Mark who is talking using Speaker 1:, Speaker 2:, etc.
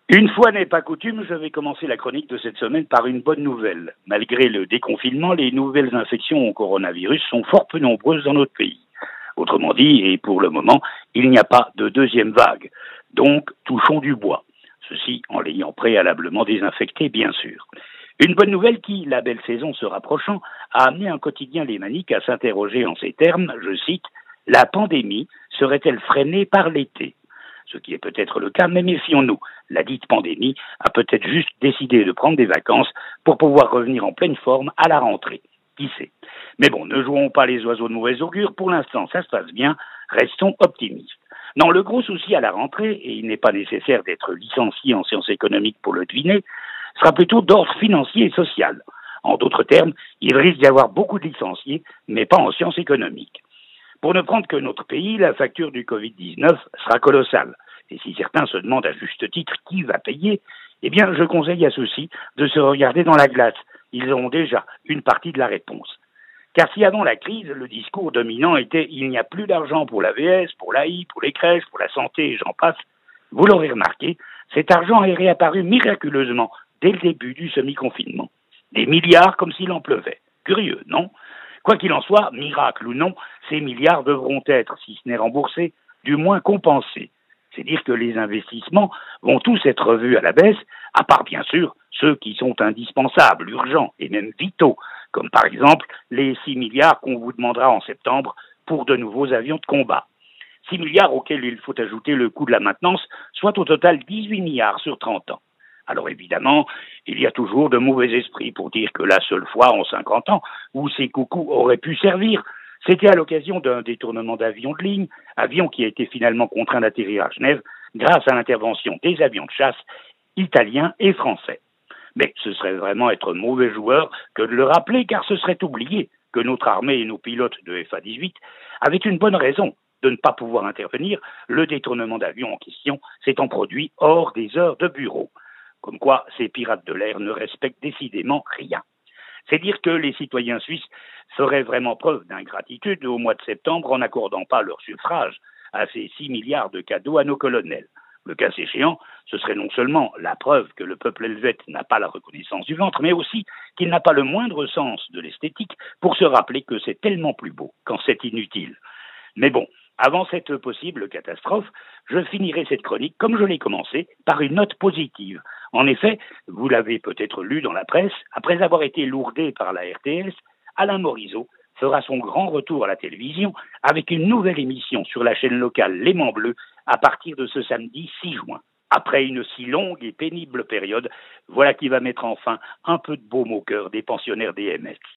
Speaker 1: Une fois n'est pas coutume, je vais commencer la chronique de cette semaine par une bonne nouvelle. Malgré le déconfinement, les nouvelles infections au coronavirus sont fort peu nombreuses dans notre pays. Autrement dit, et pour le moment, il n'y a pas de deuxième vague. Donc, touchons du bois. Ceci en l'ayant préalablement désinfecté, bien sûr. Une bonne nouvelle qui, la belle saison se rapprochant, a amené un quotidien lémanique à s'interroger en ces termes, je cite, « La pandémie serait-elle freinée par l'été ?» Ce qui est peut-être le cas, mais méfions-nous. La dite pandémie a peut-être juste décidé de prendre des vacances pour pouvoir revenir en pleine forme à la rentrée. Qui sait? Mais bon, ne jouons pas les oiseaux de mauvais augure. Pour l'instant, ça se passe bien. Restons optimistes. Non, le gros souci à la rentrée, et il n'est pas nécessaire d'être licencié en sciences économiques pour le deviner, sera plutôt d'ordre financier et social. En d'autres termes, il risque d'y avoir beaucoup de licenciés, mais pas en sciences économiques. Pour ne prendre que notre pays, la facture du Covid-19 sera colossale. Et si certains se demandent à juste titre qui va payer, eh bien, je conseille à ceux-ci de se regarder dans la glace. Ils auront déjà une partie de la réponse. Car si avant la crise, le discours dominant était « il n'y a plus d'argent pour l'AVS, pour l'AI, pour les crèches, pour la santé, et j'en passe », vous l'aurez remarqué, cet argent est réapparu miraculeusement dès le début du semi-confinement. Des milliards comme s'il en pleuvait. Curieux, non? Quoi qu'il en soit, miracle ou non, ces milliards devront être, si ce n'est remboursés, du moins compensés. C'est dire que les investissements vont tous être revus à la baisse, à part bien sûr ceux qui sont indispensables, urgents et même vitaux, comme par exemple les 6 milliards qu'on vous demandera en septembre pour de nouveaux avions de combat. 6 milliards auxquels il faut ajouter le coût de la maintenance, soit au total 18 milliards sur 30 ans. Alors évidemment, il y a toujours de mauvais esprits pour dire que la seule fois en 50 ans où ces coucous auraient pu servir, c'était à l'occasion d'un détournement d'avion de ligne, avion qui a été finalement contraint d'atterrir à Genève grâce à l'intervention des avions de chasse italiens et français. Mais ce serait vraiment être mauvais joueur que de le rappeler, car ce serait oublier que notre armée et nos pilotes de FA-18 avaient une bonne raison de ne pas pouvoir intervenir, le détournement d'avion en question s'étant produit hors des heures de bureau. Comme quoi, ces pirates de l'air ne respectent décidément rien. C'est dire que les citoyens suisses feraient vraiment preuve d'ingratitude au mois de septembre en n'accordant pas leur suffrage à ces 6 milliards de cadeaux à nos colonels. Le cas échéant, ce serait non seulement la preuve que le peuple helvète n'a pas la reconnaissance du ventre, mais aussi qu'il n'a pas le moindre sens de l'esthétique pour se rappeler que c'est tellement plus beau quand c'est inutile. Mais bon, avant cette possible catastrophe, je finirai cette chronique, comme je l'ai commencé, par une note positive. En effet, vous l'avez peut-être lu dans la presse, après avoir été lourdé par la RTS, Alain Morisot fera son grand retour à la télévision avec une nouvelle émission sur la chaîne locale L'Aimant Bleu à partir de ce samedi 6 juin. Après une si longue et pénible période, voilà qui va mettre enfin un peu de baume au cœur des pensionnaires des MS.